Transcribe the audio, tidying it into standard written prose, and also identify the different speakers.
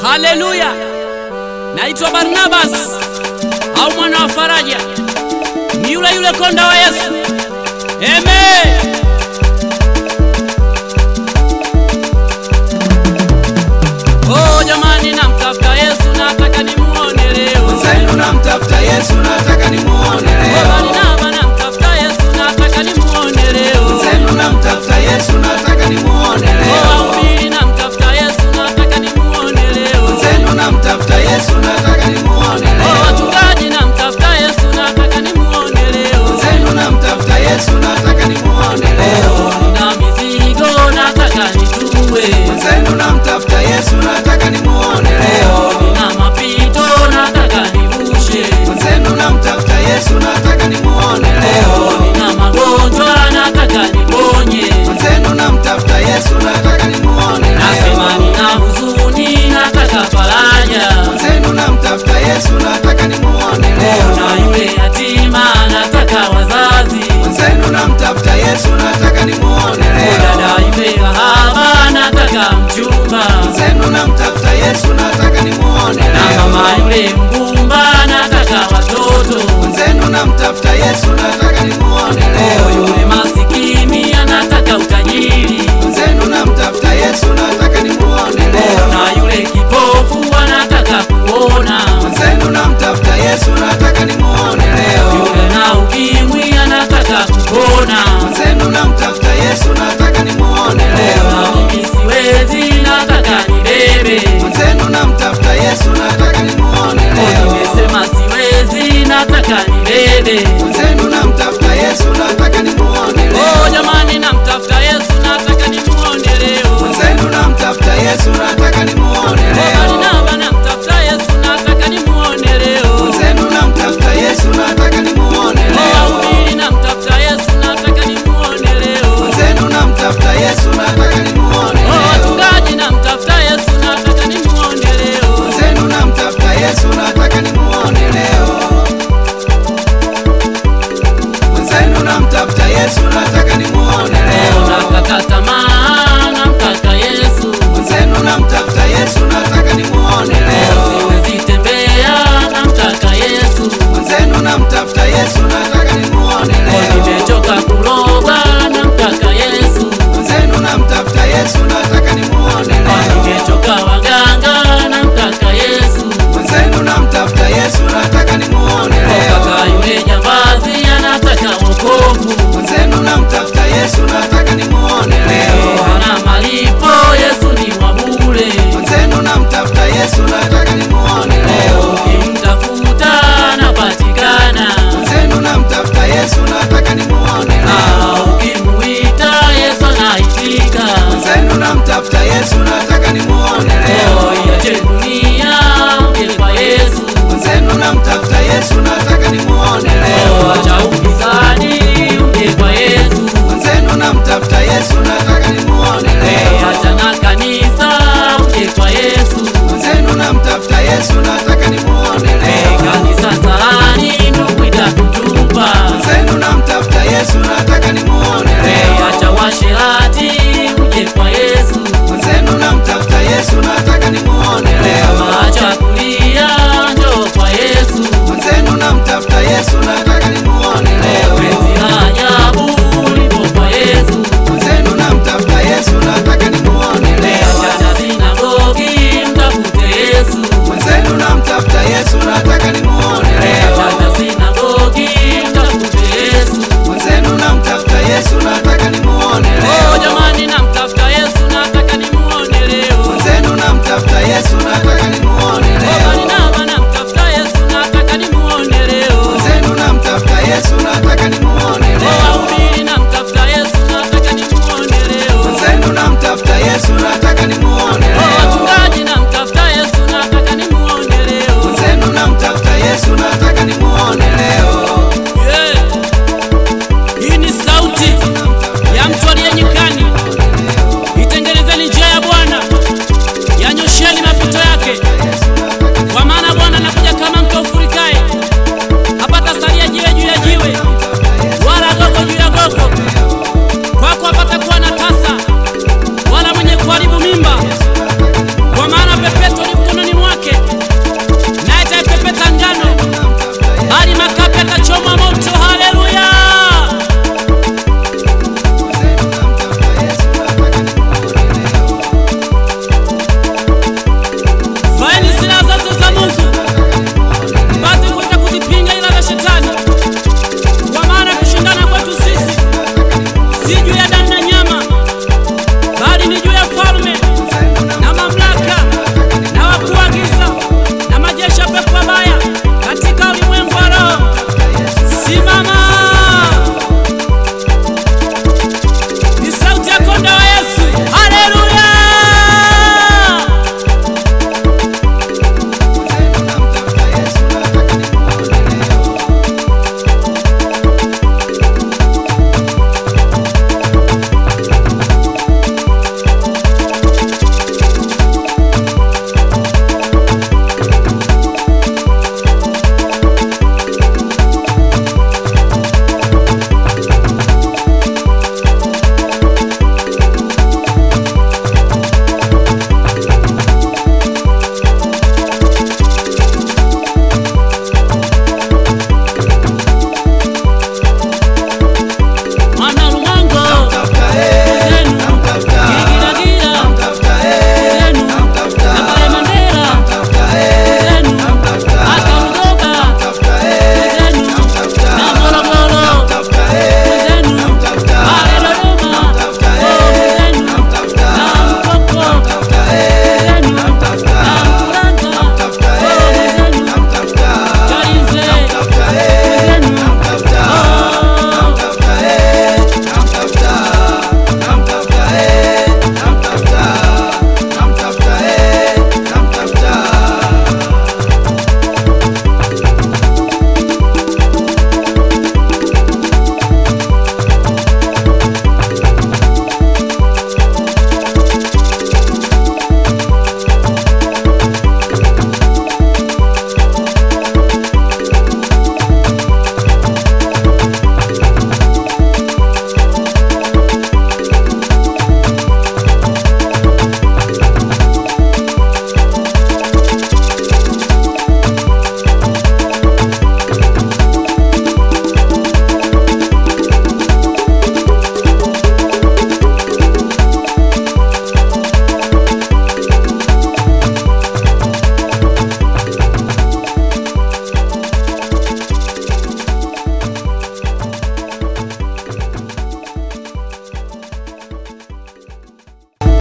Speaker 1: Haleluya. Naitwa Barnabas au mwana wa faraja, ni yule konda wa Yesu. Amen. Oh jamani, namtafuta Yesu, nataka nimuone leo.
Speaker 2: Zenu namtafuta Yesu, nataka nimuone leo.
Speaker 1: Barnaba namtafuta Yesu, nataka nimuone leo.
Speaker 2: Zenu namtafuta Yesu, nataka nimuone leo.
Speaker 1: Wahubiri namtafuta Yesu, nataka nimuone leo.
Speaker 2: Zenu namtafuta Yesu, nataka nimuone leo.
Speaker 1: Wachungaji namtafuta Yesu, nataka nimuone leo.
Speaker 2: Zenu namtafuta Yesu, nataka nimuone leo.
Speaker 1: Na mizigo nataka nitue.
Speaker 2: Zenu namtafuta Yesu, nataka nimuone leo.
Speaker 1: Na mapito nataka nivushe.
Speaker 2: Zenu namtafuta Yesu, nataka nimuone leo.
Speaker 1: Na magonjwa nataka niponye.
Speaker 2: Zenu namtafuta Yesu, nataka nimuone leo.
Speaker 1: Nasema nina huzuni, nataka faraja.
Speaker 2: Zenu namtafuta Yesu, nataka nimuone leo.
Speaker 1: Na yule yatima nataka wazazi.
Speaker 2: Zenu namtafuta Yesu, nataka nimuone leo.
Speaker 1: Dada yule kahaba nataka mchumba.
Speaker 2: Zenu namtafuta Yesu, nataka nimuone
Speaker 1: Na
Speaker 2: leo.
Speaker 1: mama yule mgumba nataka watoto.
Speaker 2: Zenu namtafuta Yesu, nataka nimuone leo.
Speaker 1: Yule masikini anataka utajiri.
Speaker 2: Zenu namtafuta Yesu, nataka nimuone leo.
Speaker 1: Na yule kipofu anataka kuona.
Speaker 2: Zenu namtafuta Yesu, nataka nimuone leo.
Speaker 1: Yule na ukimwi anataka kupona.
Speaker 2: Zenu namtafuta Yesu, nataka nimuone leo.
Speaker 1: Na mimi siwezi, nataka nibebe.
Speaker 2: Zenu namtafuta Yesu, nataka nimuone leo.
Speaker 1: Nimesema siwezi, nataka nibebe.
Speaker 2: Zenu namtafuta Yesu, nataka nimuone leo.
Speaker 1: Oh jamani, namtafuta Yesu, nataka nimuone leo.
Speaker 2: Zenu namtafuta Yesu, nataka nimuone leo.
Speaker 1: Barnaba namtafuta Yesu, nataka nimuone leo.
Speaker 2: Zenu namtafuta Yesu, nataka nimuone leo.
Speaker 1: Wahubiri namtafuta Yesu, nataka nimuone leo.
Speaker 2: Zenu namtafuta Yesu, nataka nimuone leo.
Speaker 1: Wachungaji namtafuta Yesu, nataka nimuone leo.
Speaker 2: Zenu namtafuta Yesu, nataka nimuone leo. Zenu namtafuta Yesu, nataka nimuone leo.
Speaker 1: Nakata tamaa, namtaka Yesu.
Speaker 2: Zenu namtafuta Yesu, nataka nimuone leo.
Speaker 1: Siwezi tembea, namtaka Yesu.
Speaker 2: Zenu namtafuta Yesu, nataka nimuone leo.
Speaker 1: Nimechoka kuroga, namtaka Yesu.
Speaker 2: Zenu namtafuta Yesu, nataka nimuone leo.
Speaker 1: Nimechoka waganga, namtaka Yesu.
Speaker 2: Zenu namtafuta Yesu, nataka nimuone leo.
Speaker 1: Kaka yule jambazi anataka wokovu.
Speaker 2: Zenu namtafuta Yesu, nataka nimuone leo.
Speaker 1: Hana malipo, Yesu ni wa bure.
Speaker 2: Zenu namtafuta Yesu, nataka nimuone leo.
Speaker 1: Ukimtafuta anapatikana.
Speaker 2: Zenu namtafuta Yesu, nataka nimuone leo.
Speaker 1: Ukimuita Yesu anaitika.
Speaker 2: Zenu namtafuta Yesu, nataka nimuone leo.
Speaker 1: Iache dunia, uje kwa Yesu.
Speaker 2: Zenu namtafuta Yesu, nataka nimuone leo.
Speaker 1: Acha ufisadi, uje kwa Yesu.
Speaker 2: Zenu namtafuta Yesu, nataka nimuone leo.
Speaker 1: Acha na kanisa, uje kwa Yesu.
Speaker 2: Zenu namtafuta Yesu,